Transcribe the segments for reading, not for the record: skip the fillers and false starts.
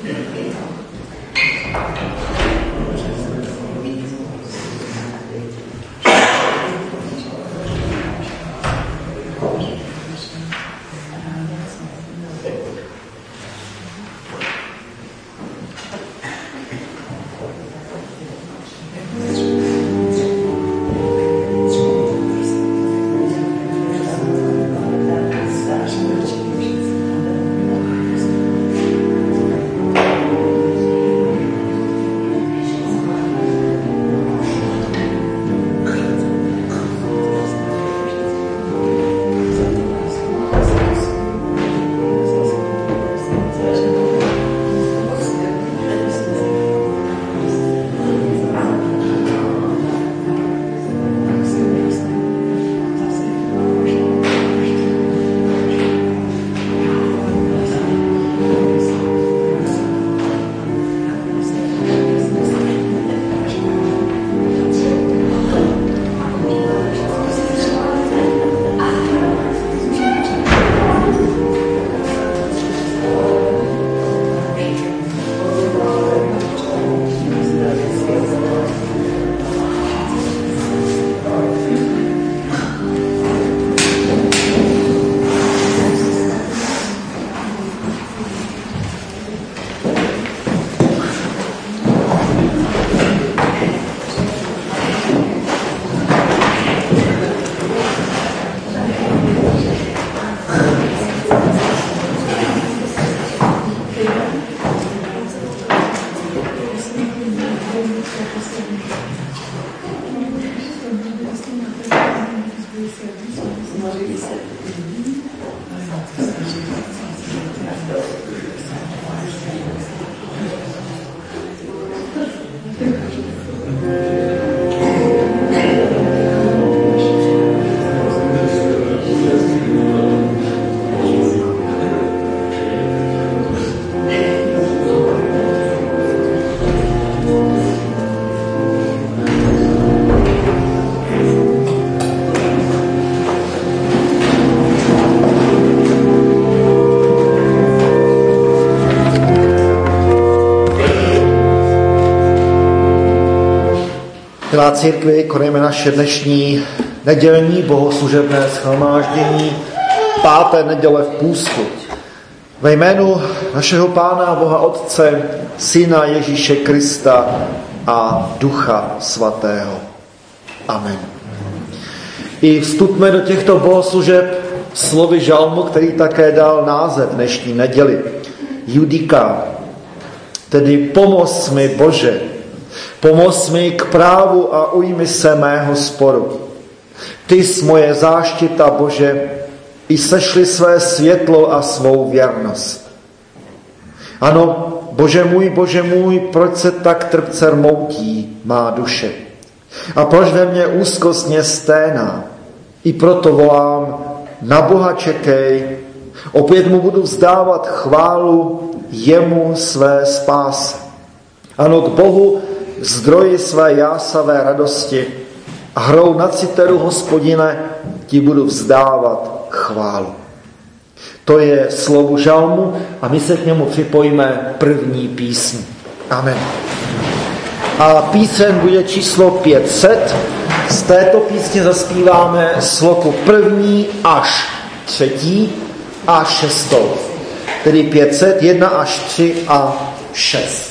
Milá církvi, konejme naše dnešní nedělní bohoslužebné shromáždění 5. neděle v půstu. Ve jménu našeho Pána Boha Otce, Syna Ježíše Krista a Ducha Svatého. Amen. I vstupme do těchto bohoslužeb slovy žalmu, který také dal název dnešní neděli. Judika, tedy pomoz mi, Bože, pomoz mi k právu a ujmi se mého sporu. Ty jsi moje záštita, Bože, i sešli své světlo a svou věrnost. Ano, Bože můj, proč se tak trpce rmoutí má duše? A proč ve mně úzkostně sténá? I proto volám, na Boha čekej, opět mu budu vzdávat chválu, jemu své spásy. Ano, k Bohu, zdroji své jásavé radosti, a hrou na citeru, Hospodine, ti budu vzdávat chválu. To je slovo žalmu a my se k němu připojíme první písň. Amen. A píseň bude číslo 500. Z této písně zaspíváme sloku 1. až 3. a 6. Tedy 500, 1 až 3 a 6.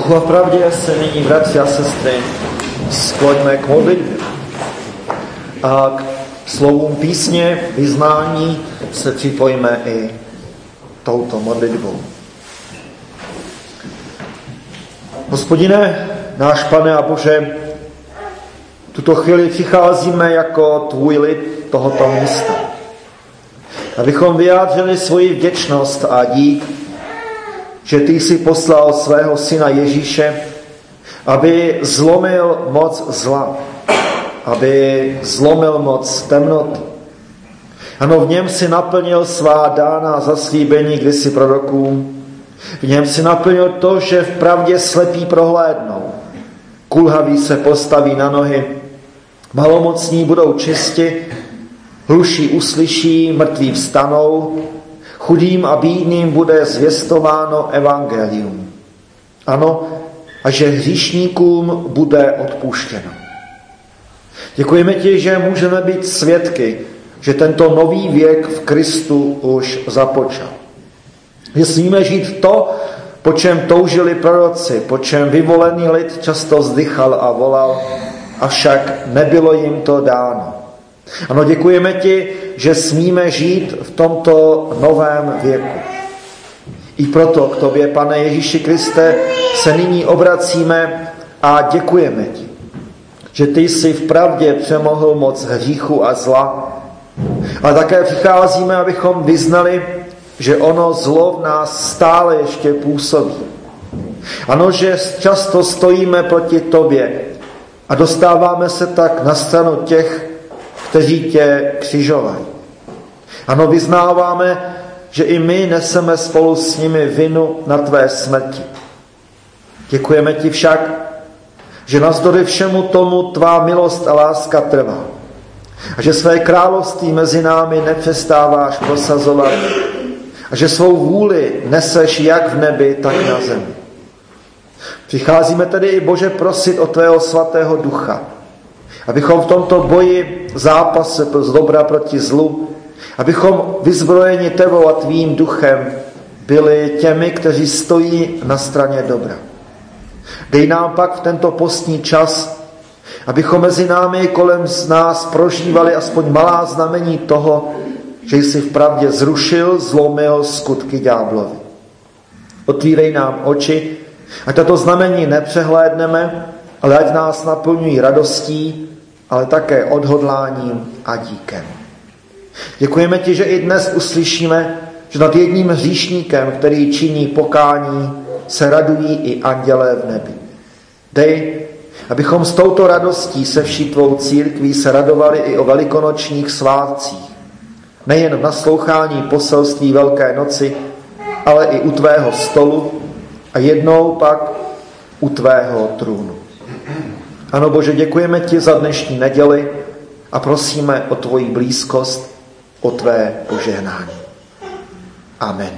duchu a v pravdě se nyní, bratři a sestry, skloňme k modlitbě. A k slovům písně, vyznání se připojíme i touto modlitbou. Hospodine, náš Pane a Bože, tuto chvíli přicházíme jako tvůj lid tohoto místa, abychom vyjádřili svoji vděčnost a dík, že ty jsi poslal svého syna Ježíše, aby zlomil moc zla, aby zlomil moc temnoty. Ano, v něm si naplnil svá dána zaslíbení kdysi prorokům. V něm si naplnil to, že v pravdě slepí prohlédnou, kulhaví se postaví na nohy, malomocní budou čisti, hluší uslyší, mrtví vstanou, chudým a bídným bude zvěstováno evangelium. Ano, a že hříšníkům bude odpuštěno. Děkujeme ti, že můžeme být svědky, že tento nový věk v Kristu už započal. Že smíme žít to, po čem toužili proroci, po čem vyvolený lid často vzdychal a volal, avšak nebylo jim to dáno. Ano, děkujeme ti, že smíme žít v tomto novém věku. I proto k tobě, Pane Ježíši Kriste, se nyní obracíme a děkujeme ti, že ty jsi v pravdě přemohl moc hříchu a zla. A také přicházíme, abychom vyznali, že ono zlo v nás stále ještě působí. Ano, že často stojíme proti tobě a dostáváme se tak na stranu těch, kteří tě křižovali. Ano, vyznáváme, že i my neseme spolu s nimi vinu na tvé smrti. Děkujeme ti však, že navzdory všemu tomu tvá milost a láska trvá. A že své království mezi námi nepřestáváš prosazovat. A že svou vůli neseš jak v nebi, tak na zemi. Přicházíme tedy i, Bože, prosit o tvého svatého ducha, abychom v tomto boji, zápase z dobra proti zlu, abychom vyzbrojeni tebou a tvým duchem byli těmi, kteří stojí na straně dobra. Dej nám pak v tento postní čas, abychom mezi námi kolem z nás prožívali aspoň malá znamení toho, že jsi v pravdě zrušil, zlomil skutky ďáblovi. Otvírej nám oči, ať tato znamení nepřehlédneme, ale ať nás naplňují radostí, ale také odhodláním a díkem. Děkujeme ti, že i dnes uslyšíme, že nad jedním hříšníkem, který činí pokání, se radují i andělé v nebi. Dej, abychom s touto radostí se vší tvou církví se radovali i o velikonočních svátcích. Nejen v naslouchání poselství Velké noci, ale i u tvého stolu a jednou pak u tvého trůnu. Ano, Bože, děkujeme ti za dnešní neděli a prosíme o tvoji blízkost, o tvé požehnání. Amen.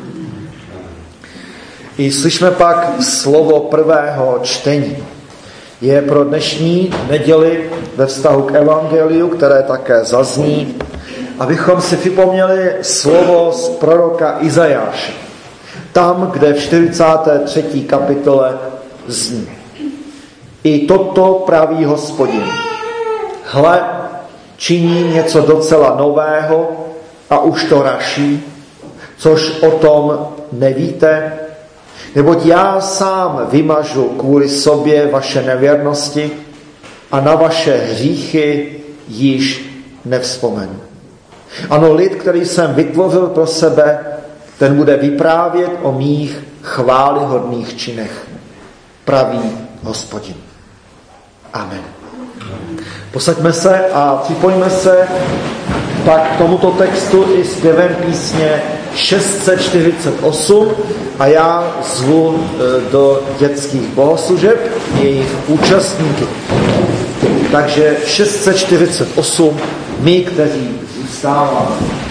I slyšme pak slovo prvého čtení. Je pro dnešní neděli ve vztahu k evangeliu, které také zazní, abychom si připomněli slovo z proroka Izajáše. Tam, kde v 43. kapitole zní: I toto praví Hospodin. Hle, činím něco docela nového a už to raší, což o tom nevíte, neboť já sám vymažu kvůli sobě vaše nevěrnosti a na vaše hříchy již nevzpomenu. Ano, lid, který jsem vytvořil pro sebe, ten bude vyprávět o mých chvályhodných činech, praví Hospodin. Amen. Posaďme se a připojíme se pak k tomuto textu i zpěvem písně 648 a já zvu do dětských bohoslužeb jejich účastníky. Takže 648 my, kteří zůstáváme.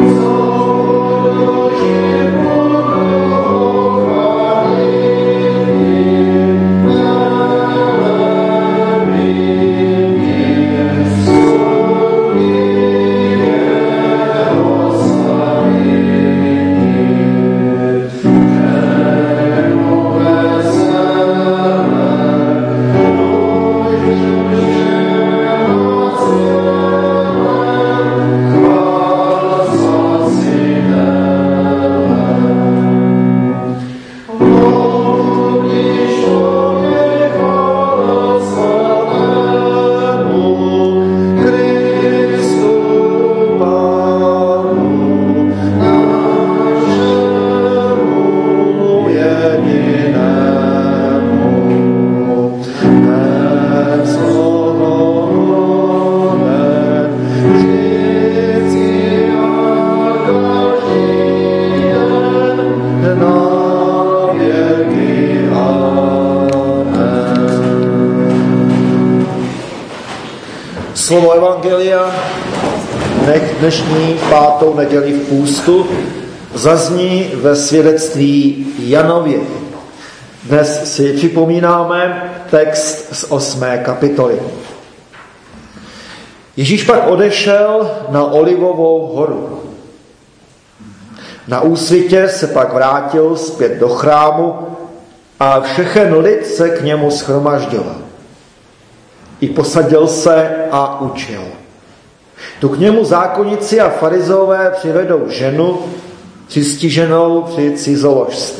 Slovo Evangelia dnešní 5. neděli v půstu zazní ve svědectví Janově. Dnes si připomínáme text z 8. kapitoly. Ježíš pak odešel na Olivovou horu. Na úsvitě se pak vrátil zpět do chrámu a všechen lid se k němu shromažďoval. I posadil se a učil. Tu k němu zákonníci a farizové přivedou ženu přistiženou při cizoložství.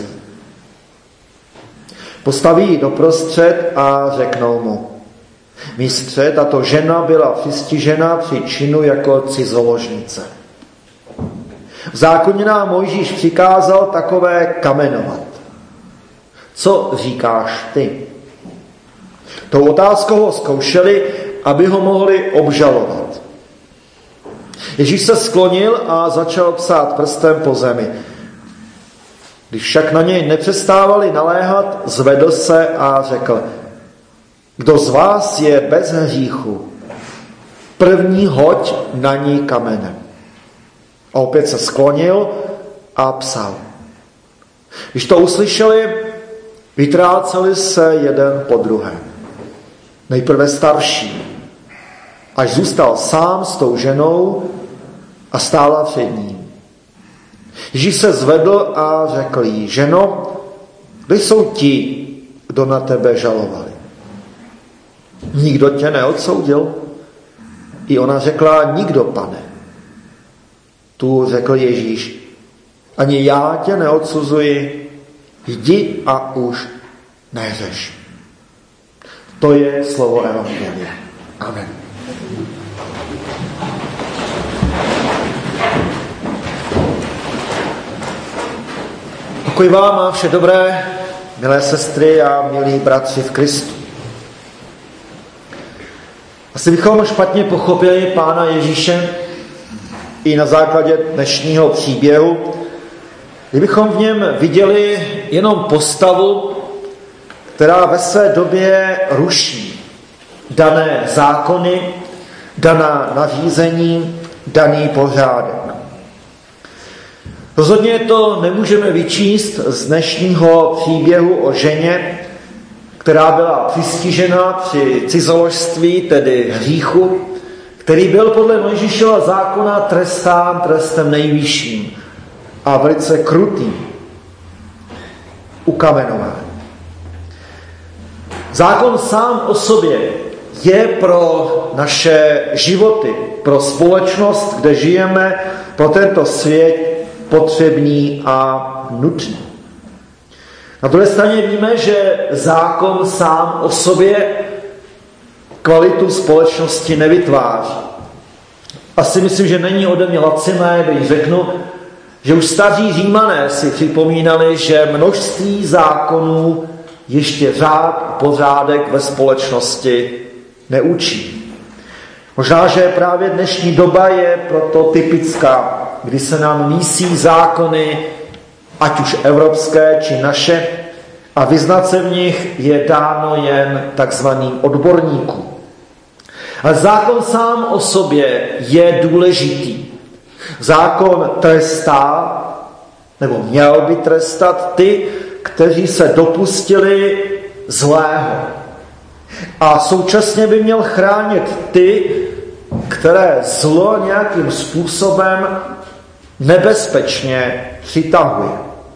Postaví ji doprostřed a řeknou mu: Mistře, tato žena byla přistižena při činu jako cizoložnice. V zákoně nám Mojžíš přikázal takové kamenovat. Co říkáš ty? Tou otázkou ho zkoušeli, aby ho mohli obžalovat. Ježíš se sklonil a začal psát prstem po zemi. Když však na něj nepřestávali naléhat, zvedl se a řekl: Kdo z vás je bez hříchu, první hoď na ní kamenem. A opět se sklonil a psal. Když to uslyšeli, vytráceli se jeden po druhém. Nejprve starší, až zůstal sám s tou ženou a stála před ním. Ježíš se zvedl a řekl jí: Ženo, kde jsou ti, kdo na tebe žalovali? Nikdo tě neodsoudil? I ona řekla: Nikdo, Pane. Tu řekl Ježíš: Ani já tě neodsuzuji, jdi a už neřeš. To je slovo Evangelia. Amen. Pokoj vám a vše dobré, milé sestry a milí bratři v Kristu. Asi bychom špatně pochopili Pána Ježíše i na základě dnešního příběhu, kdybychom v něm viděli jenom postavu, která ve své době ruší dané zákony, daná nařízení, daný pořádek. Rozhodně to nemůžeme vyčíst z dnešního příběhu o ženě, která byla přistižena při cizoložství, tedy hříchu, který byl podle Mojžíšova zákona trestán trestem nejvyšším a velice krutým, ukamenován. Zákon sám o sobě je pro naše životy, pro společnost, kde žijeme, pro tento svět potřebný a nutný. Na druhé straně víme, že zákon sám o sobě kvalitu společnosti nevytváří. Asi myslím, že není ode mě laciné, když řeknu, že už staří Římané si připomínali, že množství zákonů ještě řád a pořádek ve společnosti neučí. Možná, že právě dnešní doba je proto typická, kdy se nám mísí zákony, ať už evropské či naše, a vyznat se v nich je dáno jen takzvaným odborníkům. Ale zákon sám o sobě je důležitý. Zákon trestá, nebo měl by trestat ty, kteří se dopustili zlého. A současně by měl chránit ty, které zlo nějakým způsobem nebezpečně přitahuje.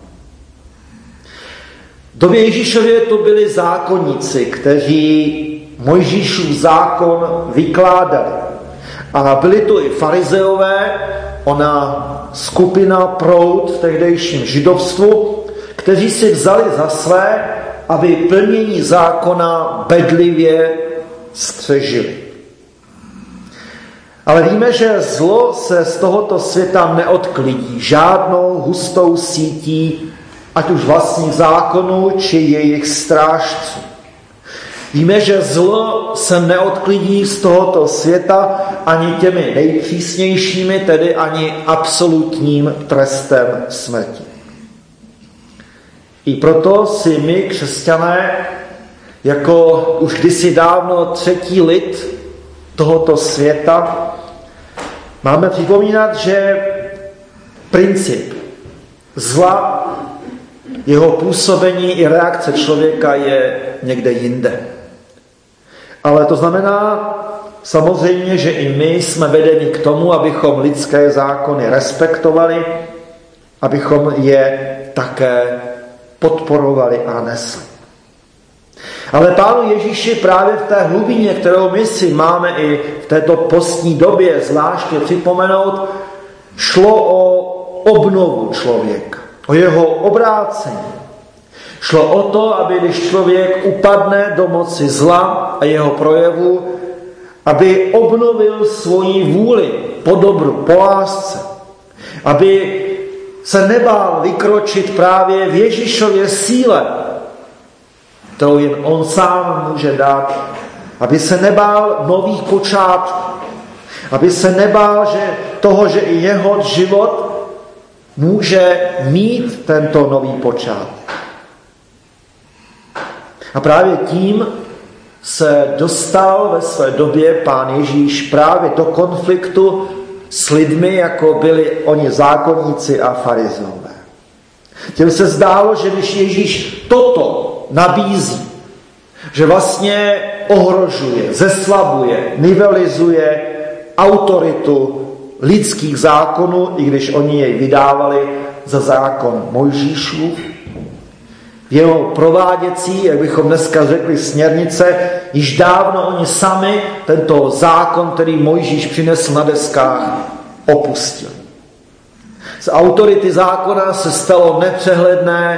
V době Ježíšově to byli zákonníci, kteří Mojžíšův zákon vykládali. A byli to i farizeové, ona skupina, proud v tehdejším židovstvu, kteří si vzali za své, aby plnění zákona bedlivě střežili. Ale víme, že zlo se z tohoto světa neodklidí žádnou hustou sítí, ať už vlastních zákonů, či jejich strážců. Víme, že zlo se neodklidí z tohoto světa ani těmi nejpřísnějšími, tedy ani absolutním trestem smrti. I proto si my, křesťané, jako už kdysi dávno třetí lid tohoto světa, máme připomínat, že princip zla, jeho působení i reakce člověka je někde jinde. Ale to znamená samozřejmě, že i my jsme vedeni k tomu, abychom lidské zákony respektovali, abychom je také podporovali a nesli. Ale Pánu Ježíši právě v té hlubině, kterou my si máme i v této postní době zvláště připomenout, šlo o obnovu člověka, o jeho obrácení. Šlo o to, aby když člověk upadne do moci zla a jeho projevu, aby obnovil svoji vůli po dobru, po lásce. Aby se nebál vykročit právě v Ježíšově síle, kterou jen on sám může dát. Aby se nebál nových počátků. Aby se nebál že i jeho život může mít tento nový počátek. A právě tím se dostal ve své době Pán Ježíš právě do konfliktu s lidmi, jako byli oni zákonníci a farizeové. Těm se zdálo, že když Ježíš toto nabízí, že vlastně ohrožuje, zeslabuje, nivelizuje autoritu lidských zákonů, i když oni jej vydávali za zákon Mojžíšův, jeho prováděcí, jak bychom dneska řekli, směrnice, již dávno oni sami tento zákon, který Mojžíš přinesl na deskách, opustili. Z autority zákona se stalo nepřehledné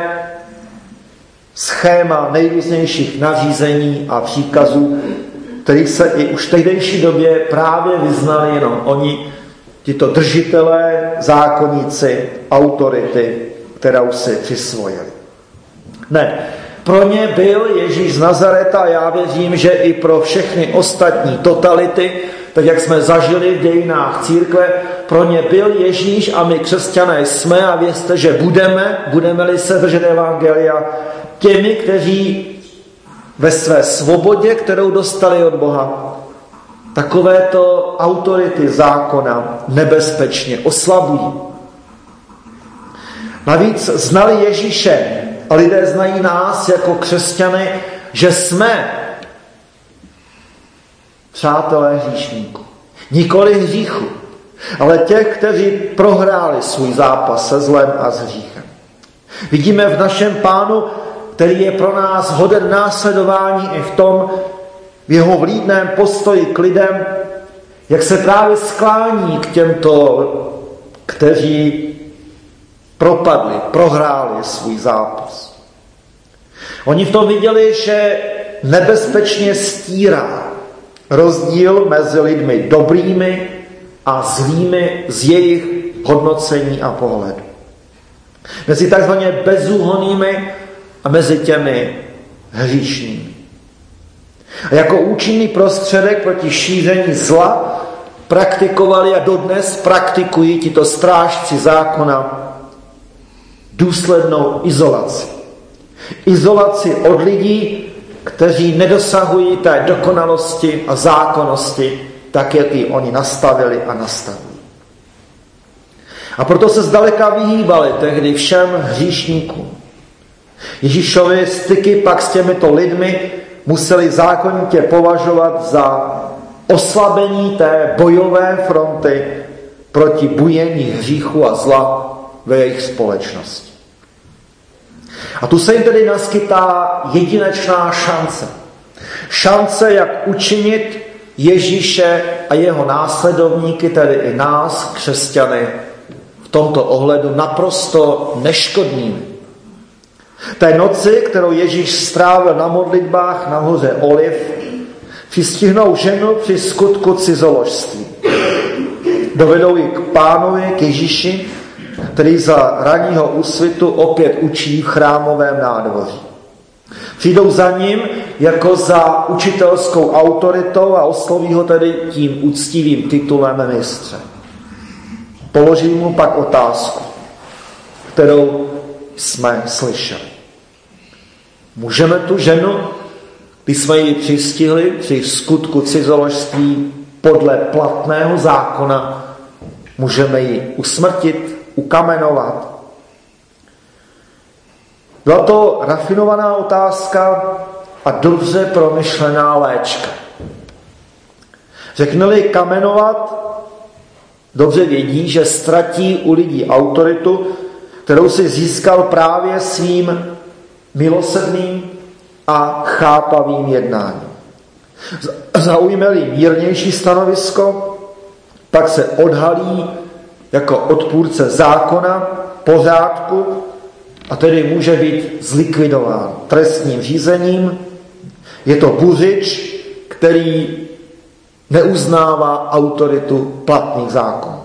schéma nejrůznějších nařízení a příkazů, kterých se i už v tehdejší době právě vyznali jenom oni, tito držitelé, zákonníci, autority, kterou si přisvojili. Ne, pro ně byl Ježíš z Nazareta a já věřím, že i pro všechny ostatní totality, tak jak jsme zažili v dějinách církve, pro ně byl Ježíš a my křesťané jsme a věřte, že budeme-li se držet evangelia, těmi, kteří ve své svobodě, kterou dostali od Boha, takovéto autority zákona nebezpečně oslabují. Navíc znali Ježíše a lidé znají nás jako křesťany, že jsme přátelé hříšníků. Nikoli hříchu, ale těch, kteří prohráli svůj zápas se zlem a s hříchem. Vidíme v našem Pánu, který je pro nás hoden následování i v tom, v jeho vlídném postoji k lidem, jak se právě sklání k těmto, kteří propadli, prohráli svůj zápas. Oni v tom viděli, že nebezpečně stírá rozdíl mezi lidmi dobrými a zlými z jejich hodnocení a pohledu. Mezi takzvaně bezúhonnými a mezi těmi hříšnými. A jako účinný prostředek proti šíření zla praktikovali a dodnes praktikují tito strážci zákona důslednou izolaci. Izolaci od lidí, kteří nedosahují té dokonalosti a zákonnosti, tak jak ji oni nastavili a nastavují. A proto se zdaleka vyhýbali tehdy všem hříšníkům. Ježíšovi styky pak s těmito lidmi museli zákonitě považovat za oslabení té bojové fronty proti bujení hříchu a zla ve jejich společnosti. A tu se jim tedy naskytá jedinečná šance. Šance, jak učinit Ježíše a jeho následovníky, tedy i nás, křesťany, v tomto ohledu naprosto neškodnými. Té noci, kterou Ježíš strávil na modlitbách na hoře Oliv, přistihnou ženu při skutku cizoložství. Dovedou ji k Pánovi, k Ježíši, který za ranního úsvitu opět učí v chrámovém nádvoří. Přijdou za ním jako za učitelskou autoritou a osloví ho tedy tím úctivým titulem mistře. Položí mu pak otázku, kterou jsme slyšeli. Můžeme tu ženu, když jsme ji přistihli při skutku cizoložství podle platného zákona, můžeme ji usmrtit, ukamenovat? Byla to rafinovaná otázka a dobře promyšlená léčka. Řekne-li kamenovat, dobře vědí, že ztratí u lidí autoritu, kterou si získal právě svým milosrdným a chápavým jednáním. Zaujme-li mírnější stanovisko, pak se odhalí jako odpůrce zákona, pořádku, a tedy může být zlikvidován trestním řízením. Je to buřič, který neuznává autoritu platných zákonů.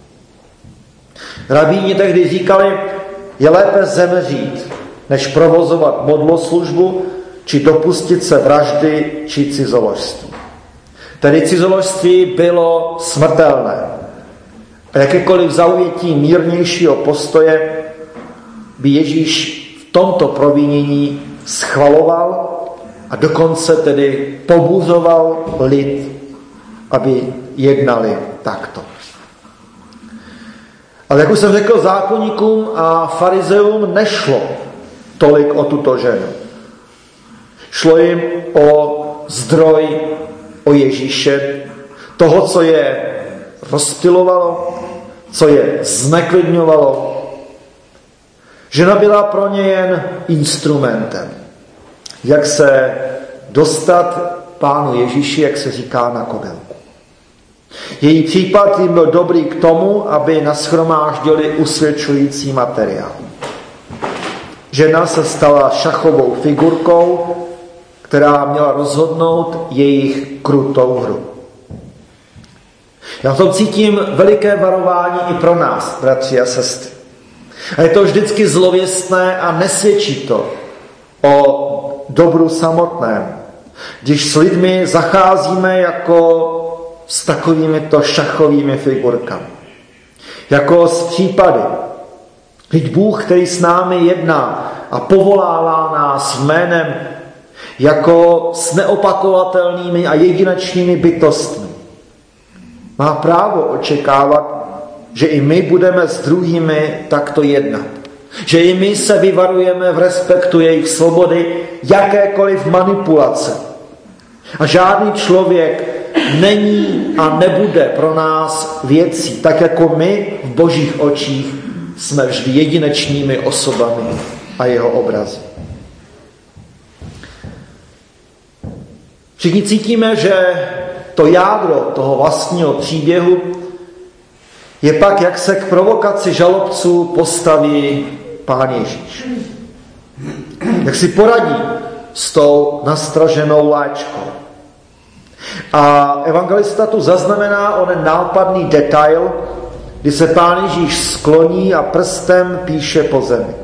Rabíni tehdy říkali, je lépe zemřít, než provozovat modloslužbu, či dopustit se vraždy, či cizoložství. Tedy cizoložství bylo smrtelné. A jakékoliv zaujetí mírnějšího postoje by Ježíš v tomto provinění schvaloval a dokonce tedy pobuzoval lid, aby jednali takto. Ale jak už jsem řekl, zákonníkům a farizeům nešlo tolik o tuto ženu. Šlo jim o zdroj, o Ježíše, toho, co je rozptylovalo, co je zneklidňovalo. Žena byla pro ně jen instrumentem, jak se dostat Pánu Ježíši, jak se říká, na kobylku. Její případ jim byl dobrý k tomu, aby nashromáždili usvědčující materiál. Žena se stala šachovou figurkou, která měla rozhodnout jejich krutou hru. Já v tom cítím veliké varování i pro nás, bratři a sestry. A je to vždycky zlověstné a nesvědčí to o dobru samotném, když s lidmi zacházíme jako s takovýmito šachovými figurkami. Jako s případy. Vždyť Bůh, který s námi jedná a povolává nás jménem, jako s neopakovatelnými a jedinečnými bytostmi, má právo očekávat, že i my budeme s druhými takto jednat. Že i my se vyvarujeme v respektu jejich svobody jakékoliv manipulace. A žádný člověk není a nebude pro nás věcí, tak jako my v Božích očích jsme vždy jedinečnými osobami a jeho obrazy. Všichni cítíme, že to jádro toho vlastního příběhu je pak, jak se k provokaci žalobců postaví Pán Ježíš. Jak si poradí s tou nastraženou léčkou. A evangelista tu zaznamená onen nápadný detail, kdy se Pán Ježíš skloní a prstem píše po zemi.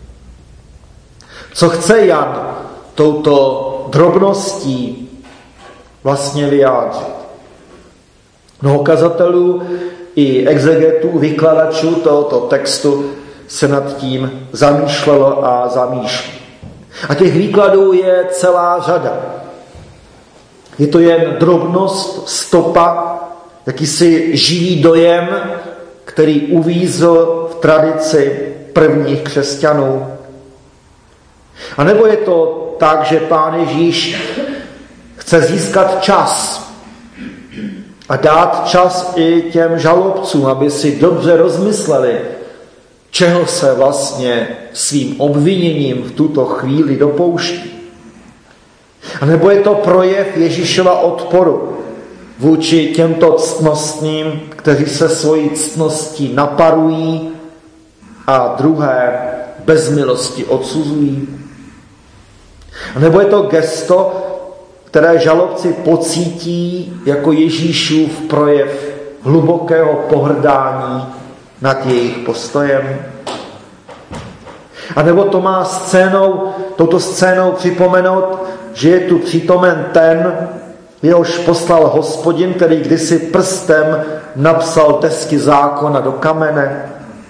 Co chce Jan touto drobností vlastně vyjádřit? Mnoho kazatelů i exegetů, vykladačů tohoto textu se nad tím zamýšlelo a zamýšlí. A těch výkladů je celá řada. Je to jen drobnost, stopa, jakýsi živý dojem, který uvízl v tradici prvních křesťanů? A nebo je to tak, že Pán Ježíš chce získat čas a dát čas i těm žalobcům, aby si dobře rozmysleli, čeho se vlastně svým obviněním v tuto chvíli dopouští? A nebo je to projev Ježíšova odporu vůči těmto ctnostným, kteří se svojí ctností naparují a druhé bez milosti odsuzují? A nebo je to gesto, které žalobci pocítí jako Ježíšův projev hlubokého pohrdání nad jejich postojem? A nebo to má touto scénou připomenout, že je tu přítomen ten, jehož poslal Hospodin, který kdysi prstem napsal desky zákona do kamene?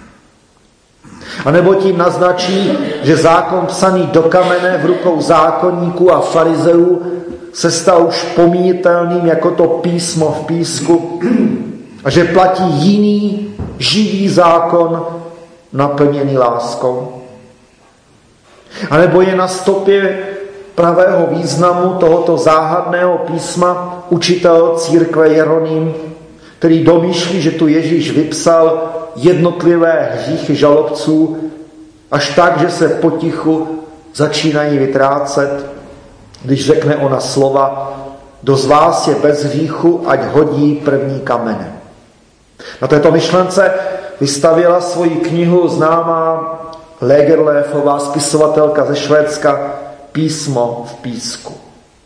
A nebo tím naznačí, že zákon psaný do kamene v rukou zákonníků a farizeů se stal už pomíjitelným jako to písmo v písku a že platí jiný živý zákon naplněný láskou? A nebo je na stopě pravého významu tohoto záhadného písma učitel církve Jeroným, který domýšlí, že tu Ježíš vypsal jednotlivé hříchy žalobců až tak, že se potichu začínají vytrácet, když řekne ona slova: kdo z vás je bez hříchu, ať hodí první kamene. Na této myšlence vystavěla svoji knihu známá Lagerlöfová spisovatelka ze Švédska Písmo v písku.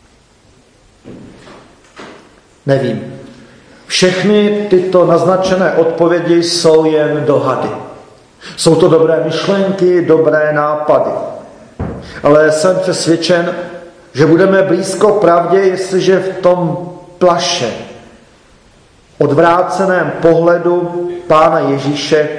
Nevím. Všechny tyto naznačené odpovědi jsou jen dohady. Jsou to dobré myšlenky, dobré nápady. Ale jsem přesvědčen, že budeme blízko pravdě, jestliže v tom plaše, odvráceném pohledu Pána Ježíše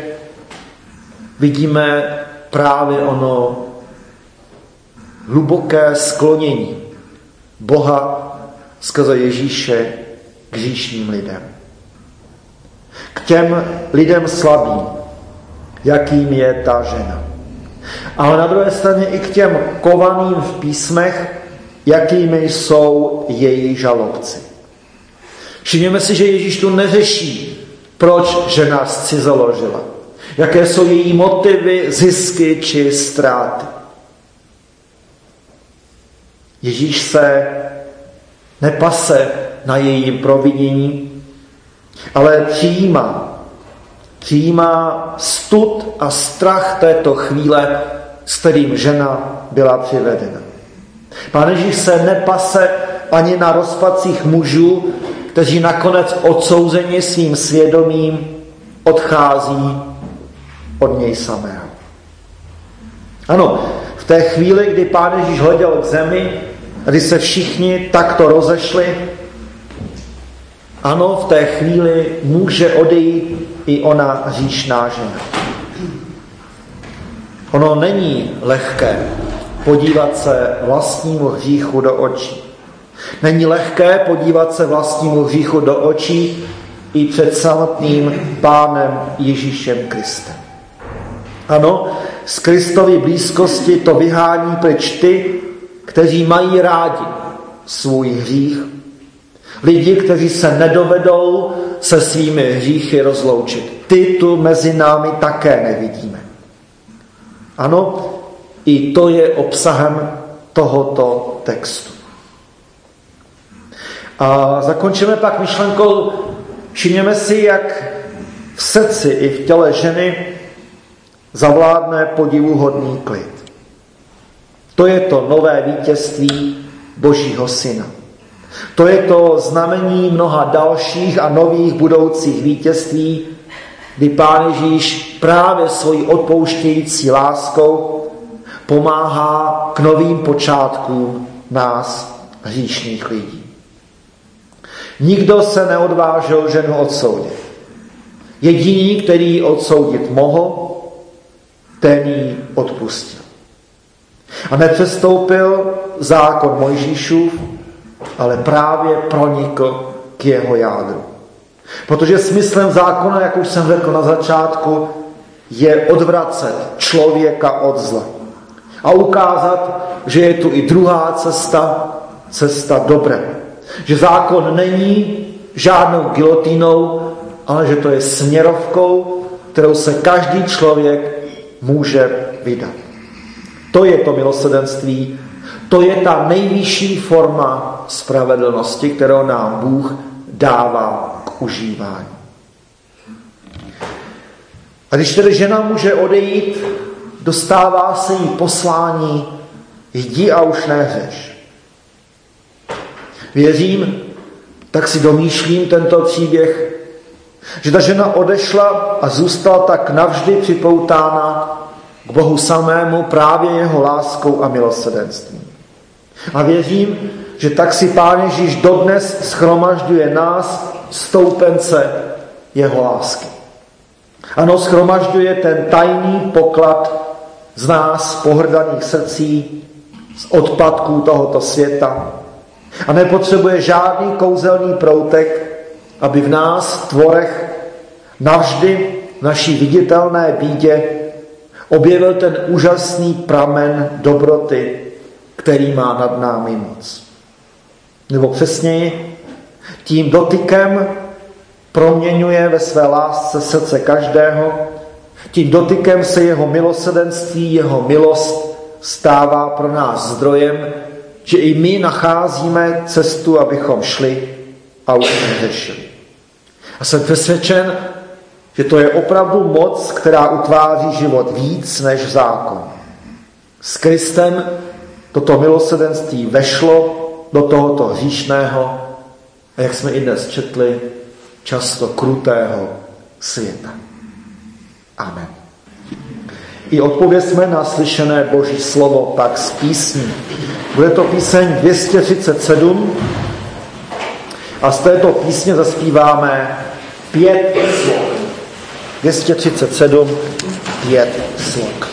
vidíme právě ono hluboké sklonění Boha skrze Ježíše k hříšným lidem. K těm lidem slabým, jakým je ta žena. Ale na druhé straně i k těm kovaným v písmech, jakými jsou její žalobci. Všimněme si, že Ježíš tu neřeší, proč žena zcizoložila. Jaké jsou její motivy, zisky či ztráty. Ježíš se nepase na jejím provinění, ale přijímá stud a strach této chvíle, s kterým žena byla přivedena. Pán Ježíš se nepase ani na rozpacích mužů, kteří nakonec odsouzeni svým svědomím odchází od něj samého. Ano, v té chvíli, kdy Pán Ježíš hleděl k zemi, kdy se všichni takto rozešli, ano, v té chvíli může odejít i ona hříšná žena. Ono není lehké podívat se vlastnímu hříchu do očí. Není lehké podívat se vlastnímu hříchu do očí i před samotným Pánem Ježíšem Kristem. Ano, z Kristovy blízkosti to vyhání pryč ty, kteří mají rádi svůj hřích. Lidi, kteří se nedovedou se svými hříchy rozloučit. Ty tu mezi námi také nevidíme. Ano, i to je obsahem tohoto textu. A zakončíme pak myšlenkou, všimněme si, jak v srdci i v těle ženy zavládne podivuhodný klid. To je to nové vítězství Božího Syna. To je to znamení mnoha dalších a nových budoucích vítězství, kdy Pán Ježíš právě svojí odpouštějící láskou pomáhá k novým počátkům nás, hříšných lidí. Nikdo se neodvážil ženu odsoudit. Jediný, který ji odsoudit mohl, ten ji odpustil. A nepřestoupil zákon Mojžíšův, ale právě pronikl k jeho jádru. Protože smyslem zákona, jak už jsem řekl na začátku, je odvracet člověka od zla. A ukázat, že je tu i druhá cesta, cesta dobré. Že zákon není žádnou gilotínou, ale že to je směrovkou, kterou se každý člověk může vydat. To je to milosrdenství, to je ta nejvyšší forma spravedlnosti, kterou nám Bůh dává k užívání. A když tedy žena může odejít, dostává se jí poslání: jdi a už nehřeš. Věřím, tak si domýšlím tento příběh, že ta žena odešla a zůstala tak navždy připoutána k Bohu samému právě jeho láskou a milosrdenstvím. A věřím, že tak si Pán Ježíš dodnes shromažďuje nás, stoupence jeho lásky. Ano, shromažďuje ten tajný poklad z nás pohrdaných srdcí, z odpadků tohoto světa. A nepotřebuje žádný kouzelný proutek, aby v nás, tvorech, navždy v naší viditelné bídě objevil ten úžasný pramen dobroty, který má nad námi moc. Nebo přesněji, tím dotykem proměňuje ve své lásce srdce každého, tím dotykem se jeho milosrdenství, jeho milost stává pro nás zdrojem, že i my nacházíme cestu, abychom šli a už neřešili. A jsem přesvědčen, že to je opravdu moc, která utváří život víc než zákon. S Kristem toto milosrdenství vešlo do tohoto hříšného a jak jsme i dnes četli, často krutého světa. Amen. I odpovězme na slyšené Boží slovo tak z písní. Bude to píseň 237 a z této písně zaspíváme 5 slok. 237, 5 slok.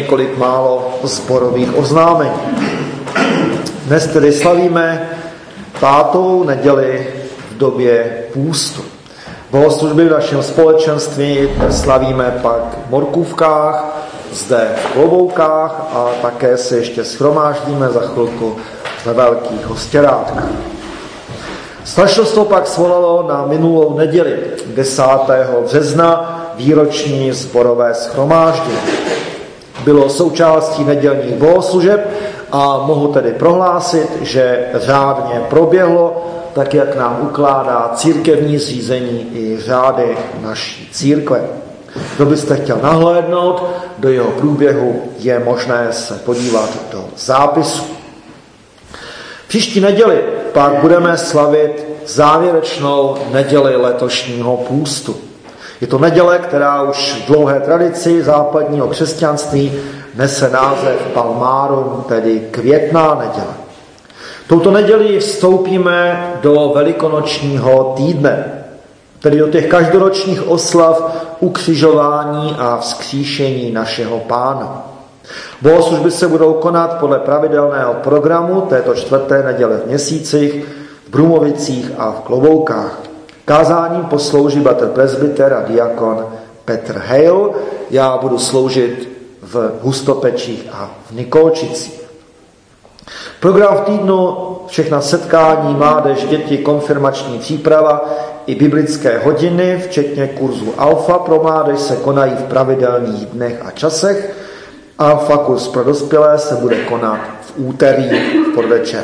několik málo sborových oznámení. Dnes tedy slavíme 5. neděli v době půstu. Bohoslužby v našem společenství slavíme pak v Morkůvkách, zde v Kloboukách a také se ještě shromáždíme za chvilku ve Velkých Hostěrátkách. Staršostvo pak svolalo na minulou neděli 10. března výroční sborové shromáždění. Bylo součástí nedělních bohoslužeb a mohu tedy prohlásit, že řádně proběhlo, tak jak nám ukládá církevní zřízení i řády naší církve. Kdo byste chtěl nahlédnout do jeho průběhu, je možné se podívat do zápisu. Příští neděli pak budeme slavit závěrečnou neděli letošního půstu. Je to neděle, která už v dlouhé tradici západního křesťanství nese název Palmárum, tedy květná neděle. Touto neděli vstoupíme do velikonočního týdne, tedy do těch každoročních oslav ukřižování a vzkříšení našeho Pána. Bohoslužby se budou konat podle pravidelného programu této 4. neděle v Měsících, v Brumovicích a v Kloboukách. Kázáním poslouží bratr presbyter a diakon Petr Hejl. Já budu sloužit v Hustopečích a v Nikolčicích. Program v týdnu, všechna setkání, mládež, děti, konfirmační příprava i biblické hodiny, včetně kurzu Alfa pro mládež, se konají v pravidelných dnech a časech. Alfa kurz pro dospělé se bude konat v úterý v podvečer.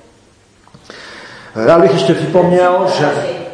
Rád bych ještě připomněl, že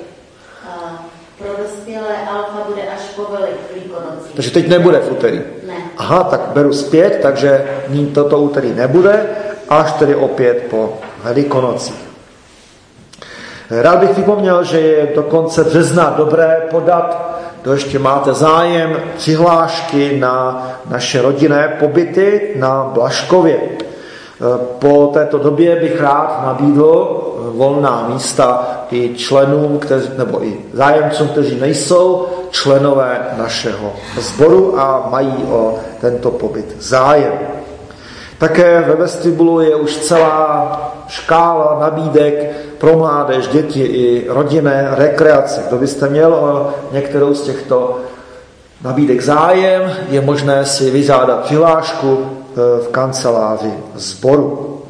pro dospělé Alfa bude až po Velikonocích. Takže teď nebude v úterý. Ne. Aha, tak beru zpět, takže toto úterý nebude, až tedy opět po Velikonocích. Rád bych připomněl, že je do konce března dobré podat, kdo ještě máte zájem, přihlášky na naše rodinné pobyty na Blažkově. Po této době bych rád nabídl volná místa i členům, nebo i zájemcům, kteří nejsou členové našeho sboru a mají o tento pobyt zájem. Také ve vestibulu je už celá škála nabídek pro mládež, děti i rodinné rekreace. Kdo byste měl o některou z těchto nabídek zájem, je možné si vyžádat přihlášku v kanceláři sboru.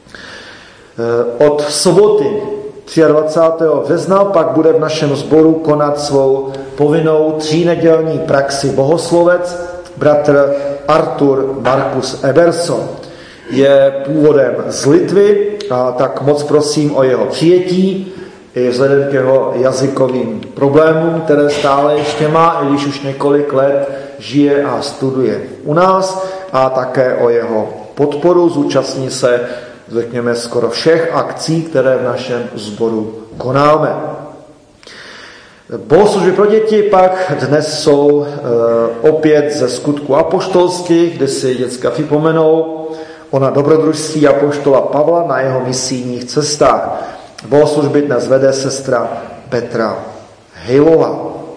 Od soboty 23. března pak bude v našem sboru konat svou povinnou 3nedělní praxi bohoslovec bratr Artur Markus Eberson. Je původem z Litvy, a tak moc prosím o jeho přijetí, i vzhledem k jeho jazykovým problémům, které stále ještě má, i když už několik let žije a studuje u nás, a také o jeho podporu. Zúčastní se, řekněme, skoro všech akcí, které v našem sboru konáme. Bohoslužby pro děti pak dnes jsou opět ze Skutků apoštolských, kde si děcka připomenou ona dobrodružství apoštola Pavla na jeho misijních cestách. Bohoslužby dnes vede sestra Petra Hejlová.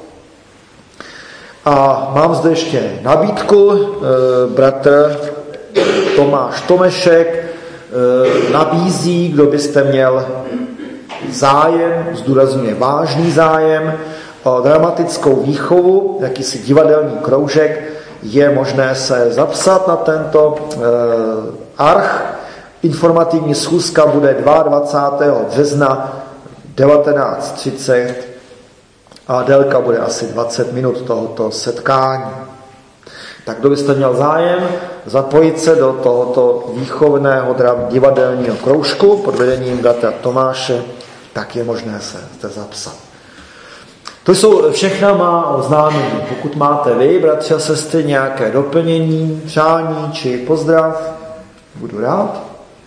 A mám zde ještě nabídku. Bratr Tomáš Tomešek nabízí, kdo byste měl zájem, zdůrazňuje vážný zájem, o dramatickou výchovu, jakýsi divadelní kroužek, je možné se zapsat na tento arch. Informativní schůzka bude 22. března 19:30 a délka bude asi 20 minut tohoto setkání. Tak kdo byste měl zájem zapojit se do tohoto výchovného divadelního kroužku pod vedením bratra Tomáše, tak je možné se zde zapsat. To jsou všechna má oznámení. Pokud máte vy, bratři a sestry, nějaké doplnění, přání či pozdrav, budu rád.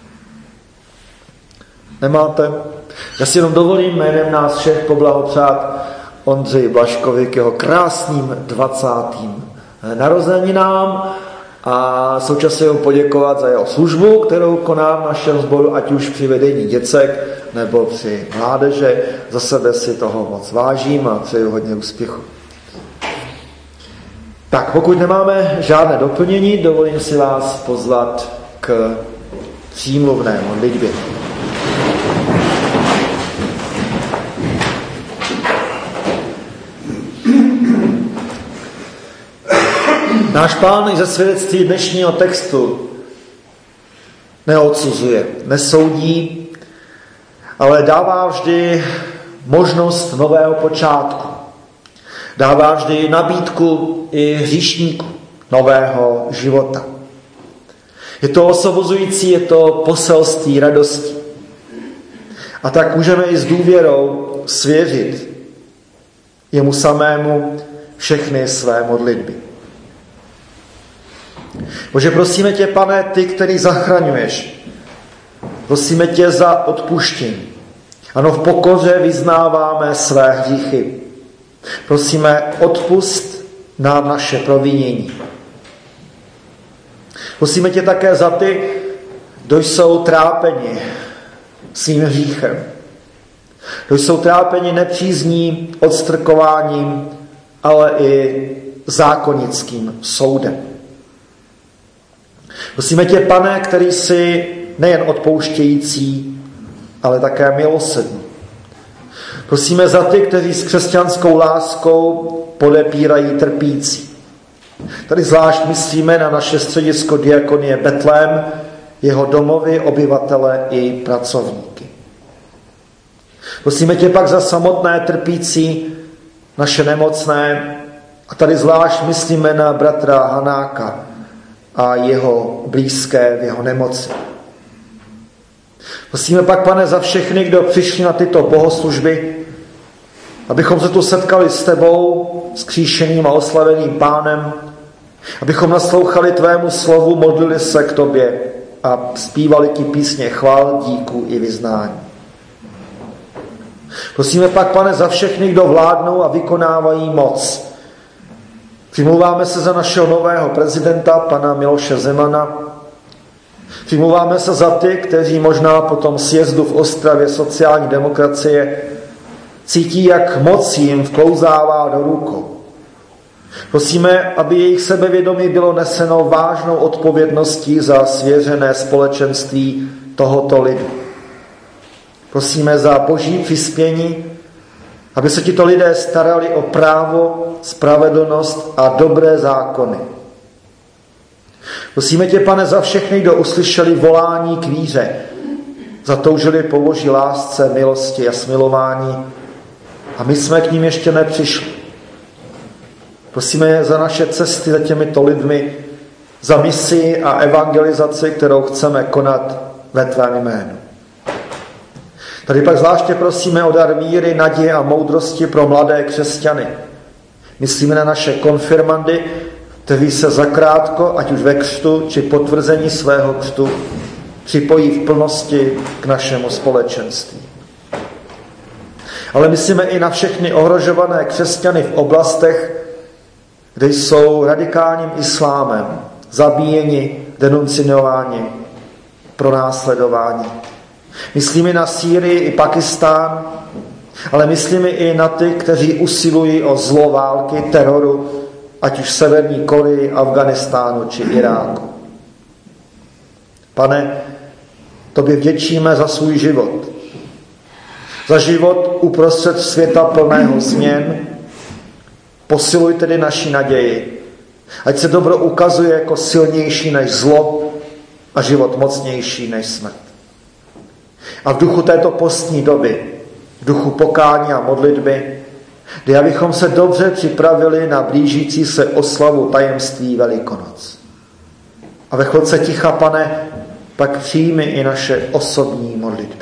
Nemáte? Já si jenom dovolím jménem nás všech poblahopřát Ondřeji Blažkovi k jeho krásným 20. narozeninám a současně mu poděkovat za jeho službu, kterou koná v našem sboru, ať už při vedení děcek nebo při mládeže. Za sebe si toho moc vážím a přeju hodně úspěchu. Tak, pokud nemáme žádné doplnění, dovolím si vás pozvat k přímluvné modlitbě. Náš Pán i ze svědectví dnešního textu neodsuzuje, nesoudí, ale dává vždy možnost nového počátku. Dává vždy nabídku i hříšníku nového života. Je to osvobozující, je to poselství radosti. A tak můžeme i s důvěrou svěřit jemu samému všechny své modlitby. Bože, prosíme tě, Pane, ty, který zachraňuješ. Prosíme tě za odpuštění. Ano, v pokoře vyznáváme své hříchy. Prosíme, odpusť nám naše provinění. Prosíme tě také za ty, kdo jsou trápeni svým hříchem. Kdo jsou trápeni nepřízní, odstrkováním, ale i zákonickým soudem. Prosíme tě, Pane, který jsi nejen odpouštějící, ale také milosrdný. Prosíme za ty, kteří s křesťanskou láskou podepírají trpící. Tady zvlášť myslíme na naše středisko Diakonie Betlém, jeho domovy, obyvatele i pracovníky. Prosíme tě pak za samotné trpící, naše nemocné, a tady zvlášť myslíme na bratra Hanáka a jeho blízké v jeho nemoci. Prosíme pak, Pane, za všechny, kdo přišli na tyto bohoslužby, abychom se tu setkali s tebou, skříšeným a oslaveným Pánem, abychom naslouchali tvému slovu, modlili se k tobě a zpívali ti písně chvál, díku i vyznání. Prosíme pak, Pane, za všechny, kdo vládnou a vykonávají moc. Přimlouváme se za našeho nového prezidenta, pana Miloše Zemana. Přimlouváme se za ty, kteří možná po tom sjezdu v Ostravě sociální demokracie cítí, jak moc jim vklouzává do rukou. Prosíme, aby jejich sebevědomí bylo neseno vážnou odpovědností za svěřené společenství tohoto lidu. Prosíme za boží přispění, aby se tito lidé starali o právo, spravedlnost a dobré zákony. Prosíme tě, Pane, za všechny, kdo uslyšeli volání k víře, zatoužili po boží lásce, milosti a smilování a my jsme k ním ještě nepřišli. Prosíme za naše cesty za těmito lidmi, za misi a evangelizaci, kterou chceme konat ve tvém jménu. Tady pak zvláště prosíme o dar víry, naděje a moudrosti pro mladé křesťany. Myslíme na naše konfirmandy, kteří se zakrátko, ať už ve křtu, či potvrzení svého křtu, připojí v plnosti k našemu společenství. Ale myslíme i na všechny ohrožované křesťany v oblastech, kde jsou radikálním islámem zabíjeni, denunciováni, pronásledováni. Myslíme na Sýrii i Pakistán, ale myslíme i na ty, kteří usilují o zlo války, teroru, ať už v Severní Koreji, Afganistánu či Iráku. Pane, tobě vděčíme za svůj život. Za život uprostřed světa plného změn. Posiluj tedy naši naději. Ať se dobro ukazuje jako silnější než zlo a život mocnější než smrt. A v duchu této postní doby, v duchu pokání a modlitby, kdy abychom se dobře připravili na blížící se oslavu tajemství Velikonoc. A ve chvilce ticha, Pane, pak přijmi i naše osobní modlitby.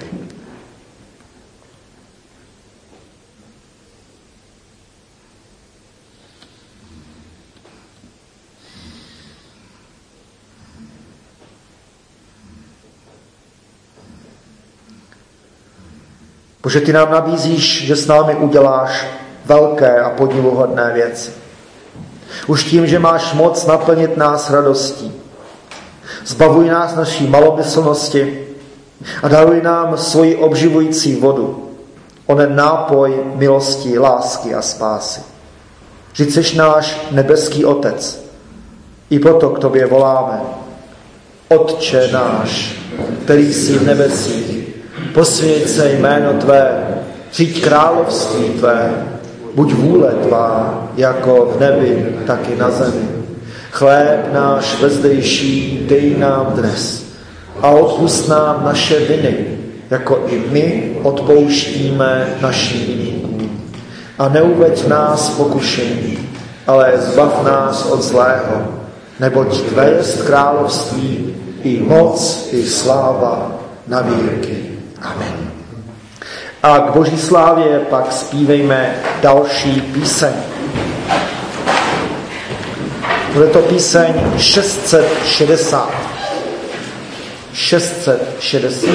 Bože, ty nám nabízíš, že s námi uděláš velké a podivuhodné věci. Už tím, že máš moc naplnit nás radostí. Zbavuj nás naší malomyslnosti a daruj nám svoji obživující vodu, onen nápoj milosti, lásky a spásy. Vždyť seš náš nebeský Otec. I proto k tobě voláme. Otče náš, který jsi v nebesích, posvěť se jméno tvé, přijď království tvé, buď vůle tvá, jako v nebi, tak i na zemi. Chléb náš vezdejší dej nám dnes a odpusť nám naše viny, jako i my odpouštíme našim viníkům. A neuveď nás pokušení, ale zbav nás od zlého, neboť tvé jest království, i moc, i sláva na věky. Amen. A k Boží slávě pak zpívejme další píseň. Bude to píseň 660. 660.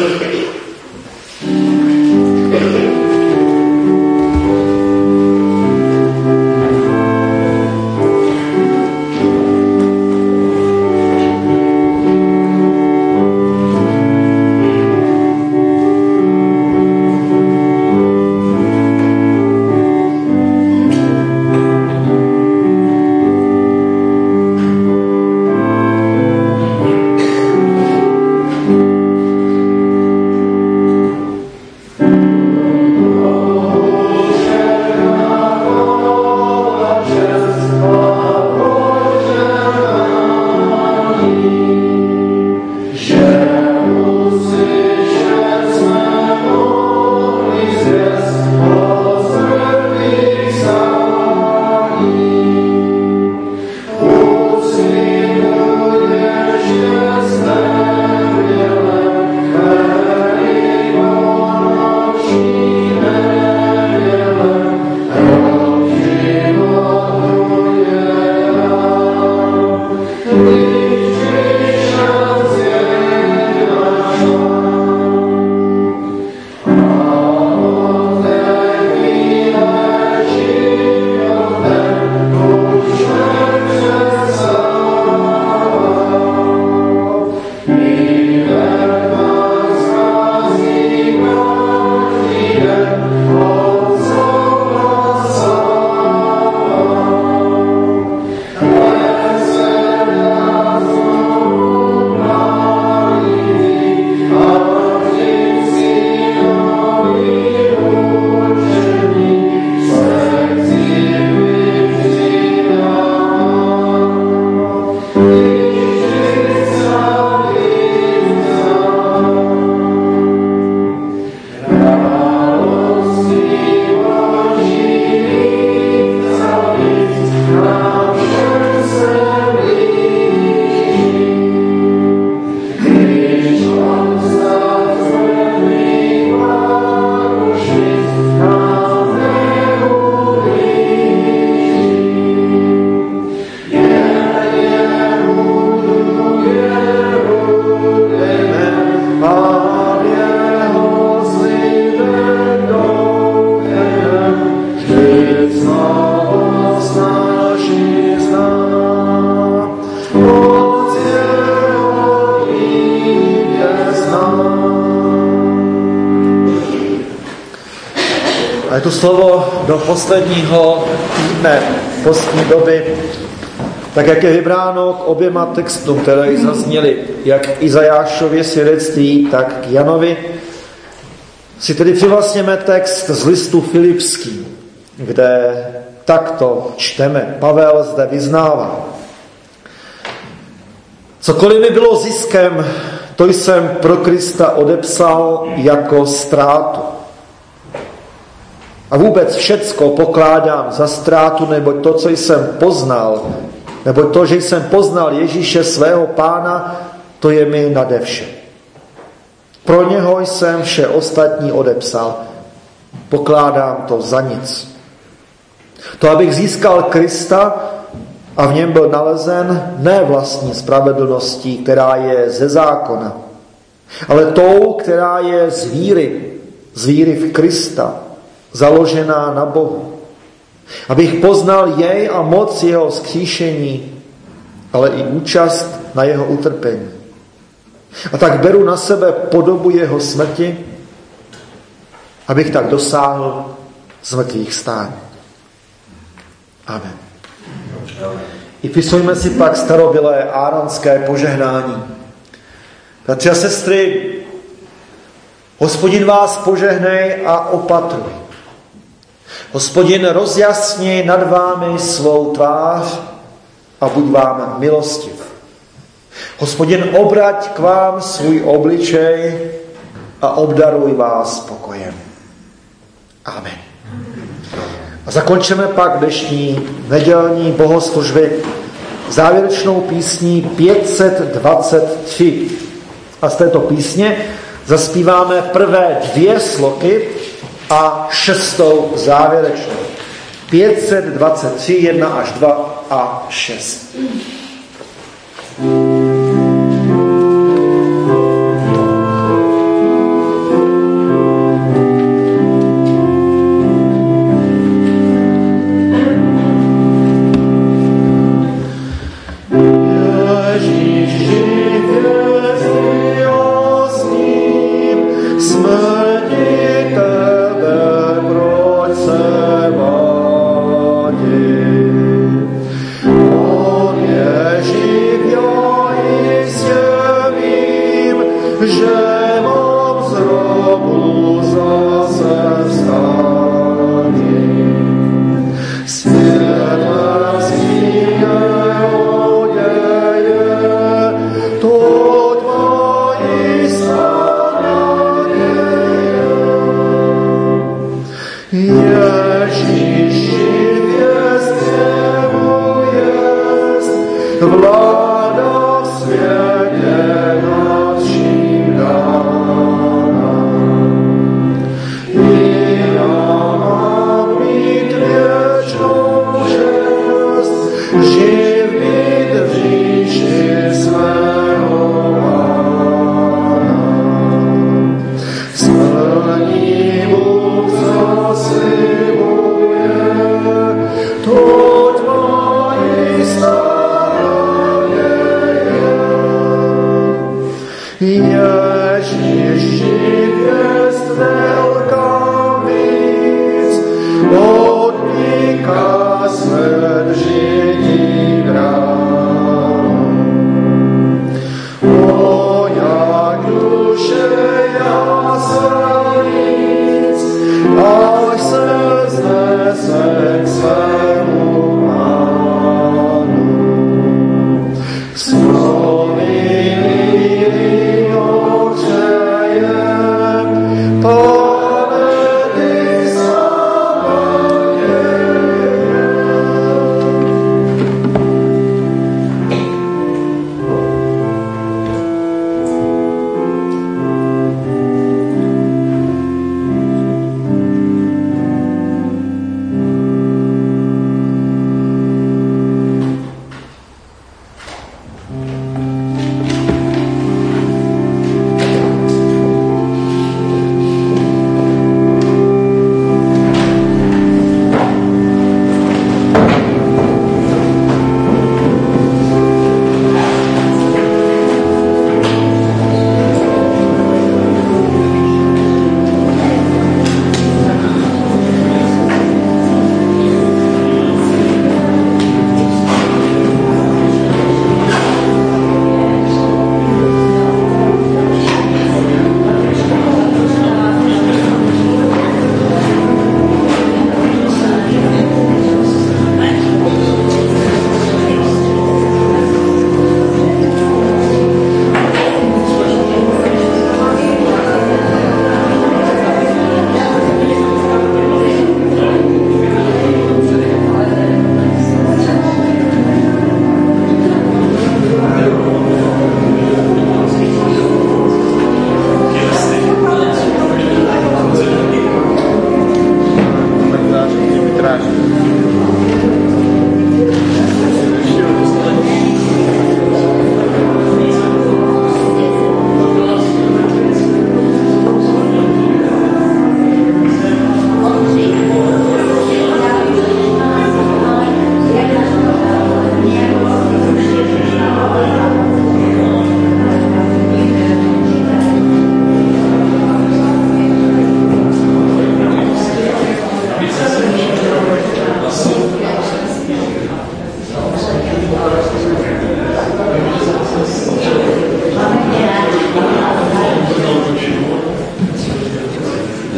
A je to slovo do posledního týdne postní doby, tak jak je vybráno k oběma textům, které zazněly, jak k Izajášově svědectví, tak k Janovi, si tedy přivlastněme text z listu Filipským, kde takto čteme. Pavel zde vyznává. Cokoliv mi bylo ziskem, to jsem pro Krista odepsal jako ztrátu. A vůbec všecko pokládám za ztrátu, neboť to, co jsem poznal, neboť to, že jsem poznal Ježíše svého Pána, to je mi nade vše. Pro něho jsem vše ostatní odepsal. Pokládám to za nic. To, abych získal Krista a v něm byl nalezen ne vlastní spravedlností, která je ze zákona, ale tou, která je z víry v Krista, založená na Bohu. Abych poznal jej a moc jeho vzkříšení, ale i účast na jeho utrpení. A tak beru na sebe podobu jeho smrti, abych tak dosáhl z mrtvých vstání. Amen. I vyslovíme si pak starobylé áronské požehnání. Bratři a sestry, Hospodin vás požehnej a opatruj. Hospodin rozjasni nad vámi svou tvář a buď vám milostiv. Hospodin obrať k vám svůj obličej a obdaruj vás pokojem. Amen. A zakončíme pak dnešní nedělní bohoslužby závěrečnou písní 523. A z této písně zaspíváme prvé 2 sloky a 6. závěrečnou. 523, 1 až 2 a 6. Až se znesek svému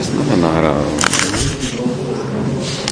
Snad nahrál.